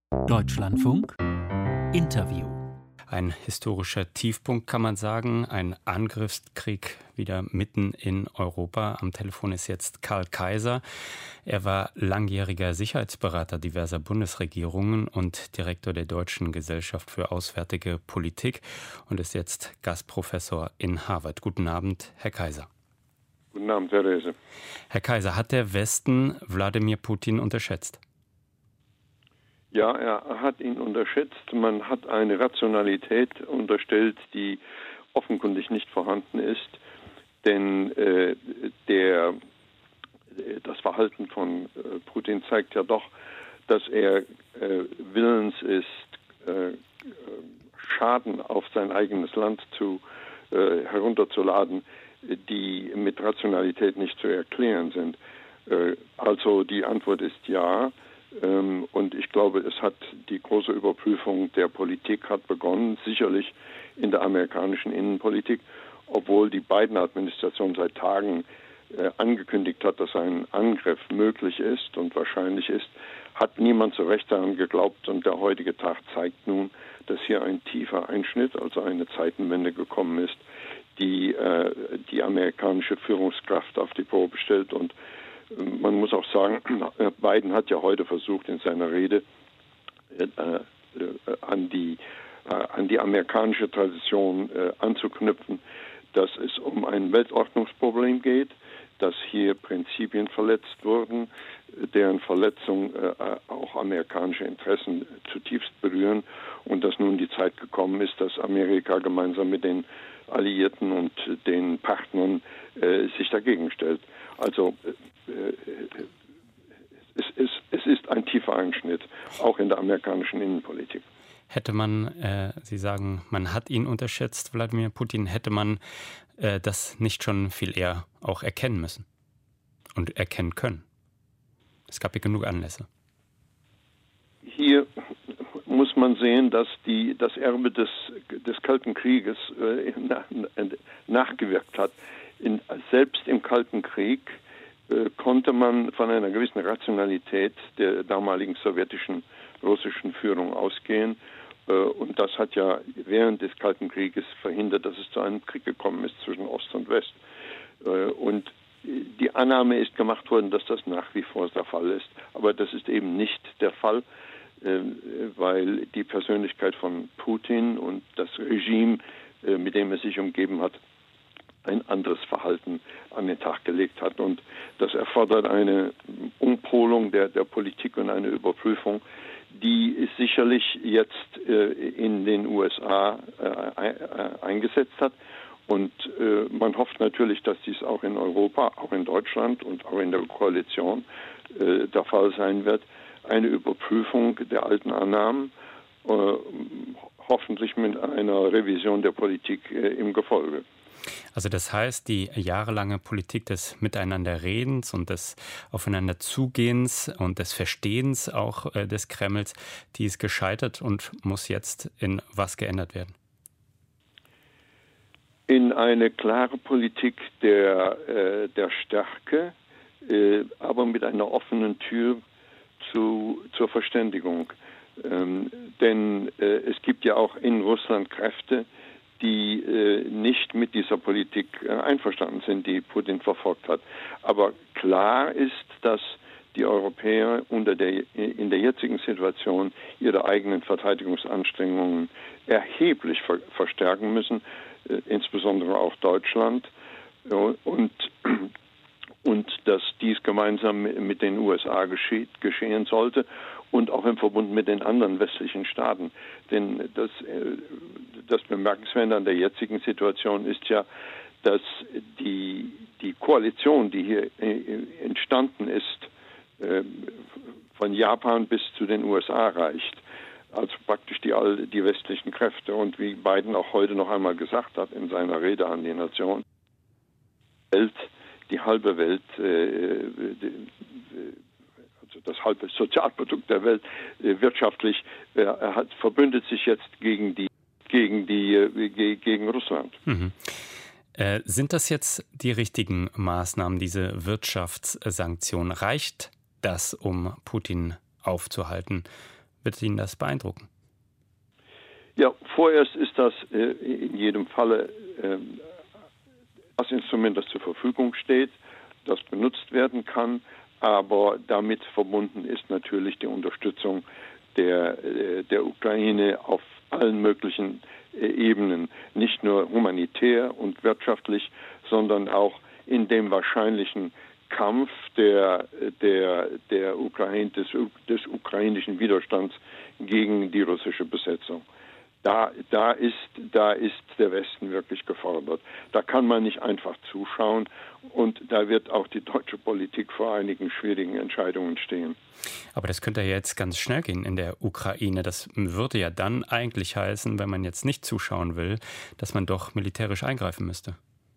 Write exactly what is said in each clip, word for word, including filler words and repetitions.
Deutschlandfunk Interview. Ein historischer Tiefpunkt, kann man sagen. Ein Angriffskrieg wieder mitten in Europa. Am Telefon ist jetzt Karl Kaiser. Er war langjähriger Sicherheitsberater diverser Bundesregierungen und Direktor der Deutschen Gesellschaft für Auswärtige Politik und ist jetzt Gastprofessor in Harvard. Guten Abend, Herr Kaiser. Guten Abend, Herr Rehse. Herr Kaiser, hat der Westen Wladimir Putin unterschätzt? Ja, er hat ihn unterschätzt. Man hat eine Rationalität unterstellt, die offenkundig nicht vorhanden ist. Denn äh, der, das Verhalten von äh, Putin zeigt ja doch, dass er äh, willens ist, äh, Schaden auf sein eigenes Land zu, äh, herunterzuladen, die mit Rationalität nicht zu erklären sind. Äh, also die Antwort ist ja. Ähm, und ich glaube, es hat die große Überprüfung der Politik hat begonnen, sicherlich in der amerikanischen Innenpolitik, obwohl die Biden-Administration seit Tagen äh, angekündigt hat, dass ein Angriff möglich ist und wahrscheinlich ist, hat niemand so recht daran geglaubt. Und der heutige Tag zeigt nun, dass hier ein tiefer Einschnitt, also eine Zeitenwende gekommen ist, die äh, die amerikanische Führungskraft auf die Probe stellt. Und man muss auch sagen, Biden hat ja heute versucht, in seiner Rede äh, äh, an, die, äh, an die amerikanische Tradition äh, anzuknüpfen, dass es um ein Weltordnungsproblem geht, dass hier Prinzipien verletzt wurden, deren Verletzung äh, auch amerikanische Interessen zutiefst berühren und dass nun die Zeit gekommen ist, dass Amerika gemeinsam mit den Alliierten und den Partnern äh, sich dagegen stellt. Also äh, es, ist, es ist ein tiefer Einschnitt, auch in der amerikanischen Innenpolitik. Hätte man, äh, Sie sagen, man hat ihn unterschätzt, Wladimir Putin, hätte man äh, das nicht schon viel eher auch erkennen müssen und erkennen können? Es gab ja genug Anlässe. Hier muss man sehen, dass die, das Erbe des, des Kalten Krieges äh, nach, nachgewirkt hat. In, selbst im Kalten Krieg äh, konnte man von einer gewissen Rationalität der damaligen sowjetischen, russischen Führung ausgehen. Äh, und das hat ja während des Kalten Krieges verhindert, dass es zu einem Krieg gekommen ist zwischen Ost und West. Äh, und die Annahme ist gemacht worden, dass das nach wie vor der Fall ist. Aber das ist eben nicht der Fall, äh, weil die Persönlichkeit von Putin und das Regime, äh, mit dem er sich umgeben hat, ein anderes Verhalten an den Tag gelegt hat. Und das erfordert eine Umpolung der, der Politik und eine Überprüfung, die sicherlich jetzt äh, in den U S A äh, äh, eingesetzt hat. Und äh, man hofft natürlich, dass dies auch in Europa, auch in Deutschland und auch in der Koalition äh, der Fall sein wird. Eine Überprüfung der alten Annahmen, äh, hoffentlich mit einer Revision der Politik äh, im Gefolge. Also das heißt, die jahrelange Politik des Miteinanderredens und des Aufeinanderzugehens und des Verstehens auch äh, des Kremls, die ist gescheitert und muss jetzt in was geändert werden? In eine klare Politik der, äh, der Stärke, äh, aber mit einer offenen Tür zu, zur Verständigung. Ähm, denn äh, es gibt ja auch in Russland Kräfte, die äh, nicht mit dieser Politik äh, einverstanden sind, die Putin verfolgt hat. Aber klar ist, dass die Europäer unter der, in der jetzigen Situation ihre eigenen Verteidigungsanstrengungen erheblich ver- verstärken müssen, äh, insbesondere auch Deutschland. Äh, und, und dass dies gemeinsam mit den U S A geschieht, geschehen sollte und auch im Verbund mit den anderen westlichen Staaten. Denn das, das Bemerkenswerte an der jetzigen Situation ist ja, dass die, die Koalition, die hier entstanden ist, von Japan bis zu den U S A reicht. Also praktisch die, die westlichen Kräfte. Und wie Biden auch heute noch einmal gesagt hat in seiner Rede an die Nation, Welt, die halbe Welt, also das halbe Sozialprodukt der Welt wirtschaftlich, hat, verbündet sich jetzt gegen die, gegen die, gegen Russland. Mhm. Äh, sind das jetzt die richtigen Maßnahmen, diese Wirtschaftssanktionen? Reicht das, um Putin aufzuhalten? wird ihn das beeindrucken? Ja, vorerst ist das äh, in jedem Falle äh, das Instrument, das zur Verfügung steht, das benutzt werden kann, aber damit verbunden ist natürlich die Unterstützung der, äh, der Ukraine auf allen möglichen äh, Ebenen, nicht nur humanitär und wirtschaftlich, sondern auch in dem wahrscheinlichen Kampf der, der, der Ukraine, des, des ukrainischen Widerstands gegen die russische Besetzung. Da, da, ist, da ist der Westen wirklich gefordert. Da kann man nicht einfach zuschauen und da wird auch die deutsche Politik vor einigen schwierigen Entscheidungen stehen. Aber das könnte ja jetzt ganz schnell gehen in der Ukraine. Das würde ja dann eigentlich heißen, wenn man jetzt nicht zuschauen will, dass man doch militärisch eingreifen müsste.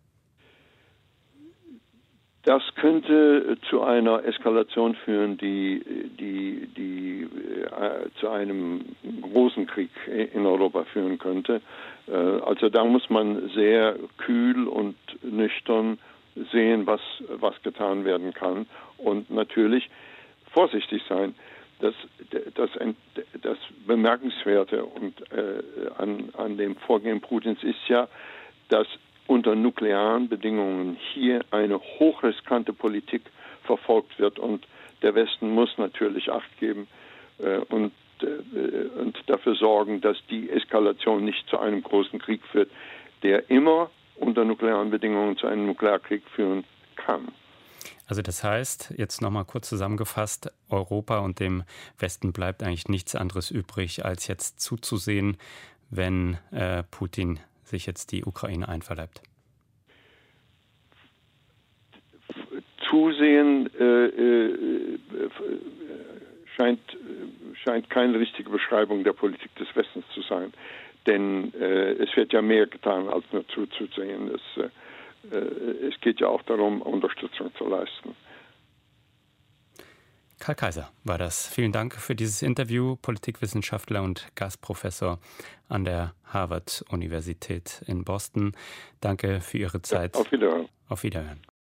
Das könnte zu einer Eskalation führen, die, die, die äh, zu einem großen Krieg in Europa führen könnte. Äh, also da muss man sehr kühl und nüchtern sehen, was, was getan werden kann und natürlich vorsichtig sein. Das, das, das Bemerkenswerte und, äh, an, an dem Vorgehen Putins ist ja, dass unter nuklearen Bedingungen hier eine hochriskante Politik verfolgt wird und der Westen muss natürlich Acht geben äh, und, äh, und dafür sorgen, dass die Eskalation nicht zu einem großen Krieg führt, der immer unter nuklearen Bedingungen zu einem Nuklearkrieg führen kann. Also das heißt, jetzt nochmal kurz zusammengefasst, Europa und dem Westen bleibt eigentlich nichts anderes übrig, als jetzt zuzusehen, wenn äh, Putin sich jetzt die Ukraine einverleibt? Zusehen äh, äh, scheint, scheint keine richtige Beschreibung der Politik des Westens zu sein. Denn äh, es wird ja mehr getan, als nur zuzusehen. Es, äh, es geht ja auch darum, Unterstützung zu leisten. Karl Kaiser war das. Vielen Dank für dieses Interview. Politikwissenschaftler und Gastprofessor an der Harvard-Universität in Boston. Danke für Ihre Zeit. Ja, auf Wiederhören. Auf Wiederhören.